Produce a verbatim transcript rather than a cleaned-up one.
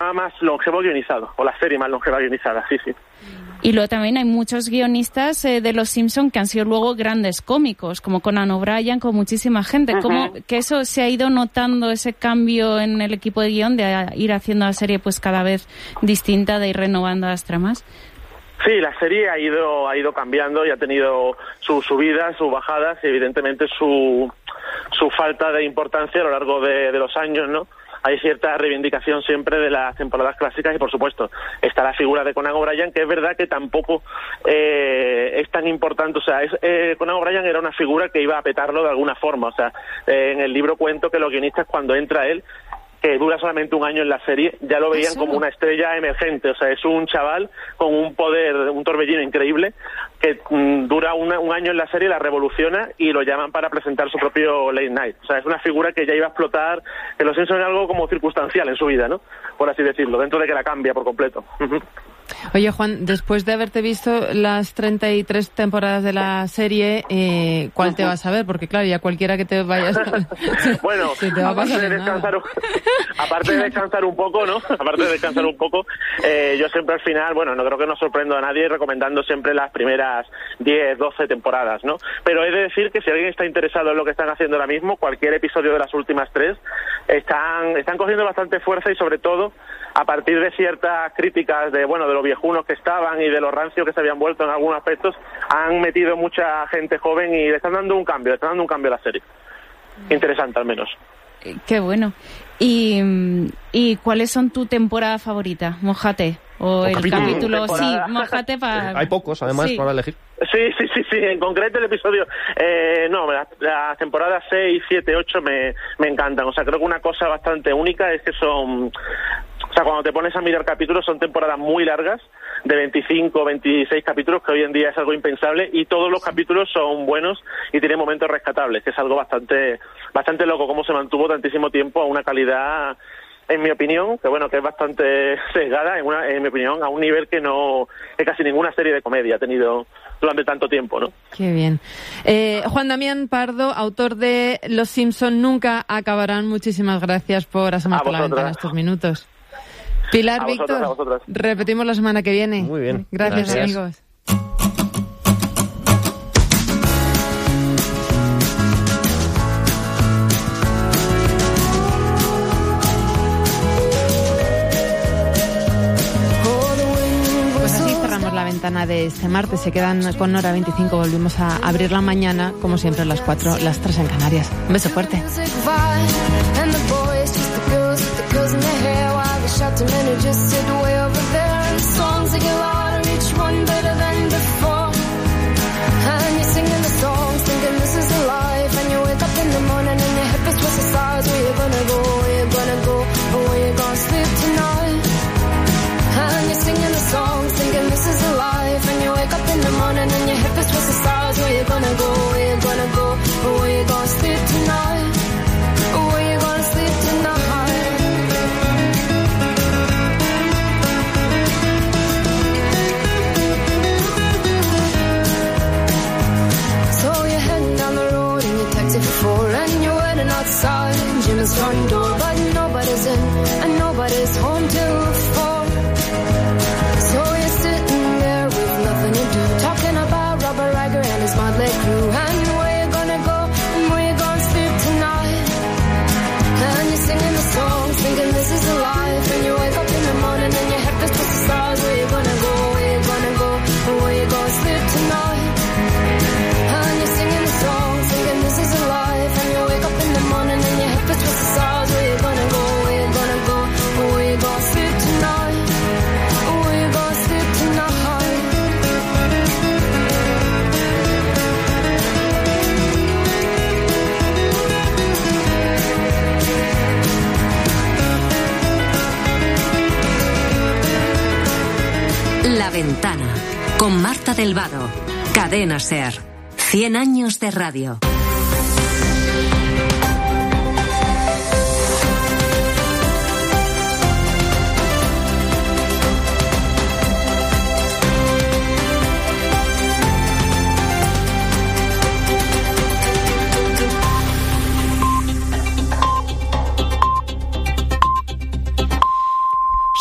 programa más longevo guionizado, o la serie más longeva guionizada, sí, sí. Y luego también hay muchos guionistas eh, de Los Simpson que han sido luego grandes cómicos, como Conan O'Brien, con muchísima gente. Uh-huh. ¿Cómo que eso se ha ido notando, ese cambio en el equipo de guión, de ir haciendo la serie pues cada vez distinta, de ir renovando las tramas? Sí, la serie ha ido ha ido cambiando y ha tenido sus subidas, sus bajadas y evidentemente su su falta de importancia a lo largo de, de los años, ¿no? Hay cierta reivindicación siempre de las temporadas clásicas y, por supuesto, está la figura de Conan O'Brien, que es verdad que tampoco eh, es tan importante. O sea, es, eh, Conan O'Brien era una figura que iba a petarlo de alguna forma. O sea, eh, en el libro cuento que los guionistas, cuando entra él, que dura solamente un año en la serie, ya lo veían como una estrella emergente. O sea, es un chaval con un poder, un torbellino increíble, que mm, dura una, un año en la serie, la revoluciona y lo llaman para presentar su propio Late Night. O sea, es una figura que ya iba a explotar, que Los Simpsons es algo como circunstancial en su vida, ¿no? Por así decirlo, dentro de que la cambia por completo. Uh-huh. Oye, Juan, después de haberte visto las treinta y tres temporadas de la serie, eh, ¿cuál uh-huh. te vas a ver? Porque claro, ya cualquiera que te vayas... bueno, se te va aparte, a de descansar, aparte de descansar un poco, ¿no? Aparte de descansar un poco, eh, yo siempre al final, bueno, no creo que no sorprendo a nadie recomendando siempre las primeras diez, doce temporadas, ¿no? Pero he de decir que si alguien está interesado en lo que están haciendo ahora mismo, cualquier episodio de las últimas tres están, están cogiendo bastante fuerza y sobre todo a partir de ciertas críticas de, bueno, de los viejunos que estaban y de los rancios que se habían vuelto en algunos aspectos, han metido mucha gente joven y le están dando un cambio, le están dando un cambio a la serie. Interesante, al menos. Qué bueno. ¿Y, y cuáles son tu temporada favorita? Mójate. O, o el capítulo, capítulo sí, mójate para... Hay pocos, además, sí. para elegir. Sí, sí, sí, sí. En concreto el episodio... Eh, no, las la temporadas seis, siete, ocho me, me encantan. O sea, creo que una cosa bastante única es que son... O sea, cuando te pones a mirar capítulos, son temporadas muy largas, de veinticinco, veintiséis capítulos, que hoy en día es algo impensable, y todos los capítulos son buenos y tienen momentos rescatables, que es algo bastante bastante loco, cómo se mantuvo tantísimo tiempo a una calidad, en mi opinión, que bueno, que es bastante sesgada, en, una, en mi opinión, a un nivel que no que casi ninguna serie de comedia ha tenido durante tanto tiempo, ¿no? Qué bien. Eh, Juan Damián Pardo, autor de Los Simpson nunca acabarán. Muchísimas gracias por asomarte a la ventana estos minutos. Pilar, a Víctor, vosotros, repetimos la semana que viene. Muy bien. Gracias, Gracias. amigos. Pues así cerramos la ventana de este martes. Se quedan con Hora veinticinco. Volvemos a abrirla mañana, como siempre, a las cuatro, las tres en Canarias. Un beso fuerte. Shout and then just sit way over there and songs that get louder, each one better than before. And you're singing the songs, thinking this is a life. And you wake up in the morning and your hip is twisted sides. Where you gonna go, where you gonna go, or where you gonna sleep tonight? And you're singing the songs, thinking this is a life. And you wake up in the morning and your hip is twisted sides. Where you gonna go, where you gonna go, or where you gonna sleep tonight? Or where you gonna sleep tonight? And you're waiting outside Jim's front door, but nobody's in and nobody's home till four. So you're sitting there with nothing to do, talking about Robert Riger and his motley crew, and where you gonna go and where you gonna sleep tonight. And you're singing the songs, thinking this is a life. And you wake up in the morning and your head feels twisted stars. Where you gonna go, where you gonna go, and where you gonna sleep tonight. And you're singing the songs, thinking this is a life. And you wake up in the morning and your head feels twisted stars. Where you gonna go, where you gonna go, and where you gonna sleep tonight. Where you gonna sleep tonight. La Ventana, con Marta del Vado. Cadena SER. cien años de radio.